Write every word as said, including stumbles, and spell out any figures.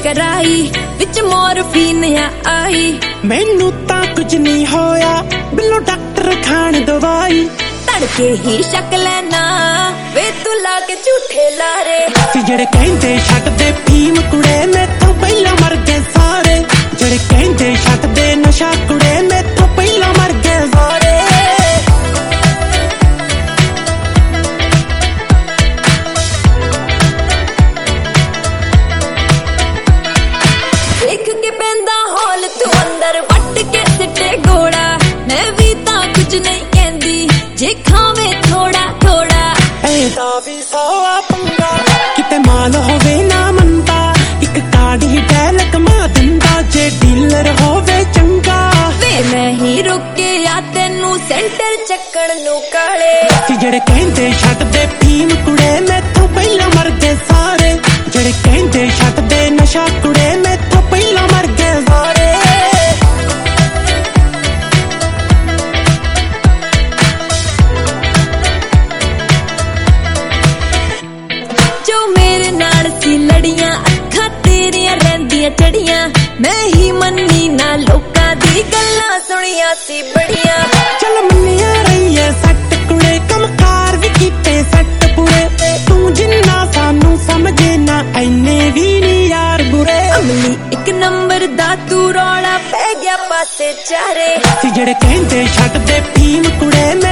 कराई विच मोरफीन आ आई। मैनू तां कुछ नहीं होया बिल्लो डॉक्टर खान दवाई। तड़के ही शक लेना वे तू ला के झूठे लारे। जेड़े कहंदे छट दे फीम कुड़े मैथों पहला मर गए सारे। जेड़े कहंदे छट दे नशा कुड़े मैथों पहला मर गए सारे। देख के पैंदा हॉल तू अंदर वट के सिटे घोड़ा। मैं भी तां कुछ नहीं कहंदी जे खावे थोड़ा थोड़ा। ऐदा भी सौआ पंगा किते माल होवे ना मनता। एक काड़ी टैल कमा दिंदा जे डीलर होवे चंगा। वे मैं ही रुके या तेनू सेंटर चक्कण नू काले। जेड़े कहंदे छट दे फीम कुड़े मैथों पहला मर गए सारे। जेड़े कहंदे छट दे नशा कुड़े मैथों पहला मर गए सारे। जो मेरे नाल सी लड़ियां अखां तेरियां रहिंदियां चढ़ियां। मैं ही मन्नी ना लोकां दी गल्लां सुनिया सी बड़ियां। चल मन्निया रही है सट कुड़े कमकार भी कीते सट पुरे। तू जिन्ना सानू समझे ना ऐने भी नी यार बुरे। अमली एक नंबर दा तू रौला पै गया पासे चारे। जेड़े कहंदे छट दे फीम कुड़े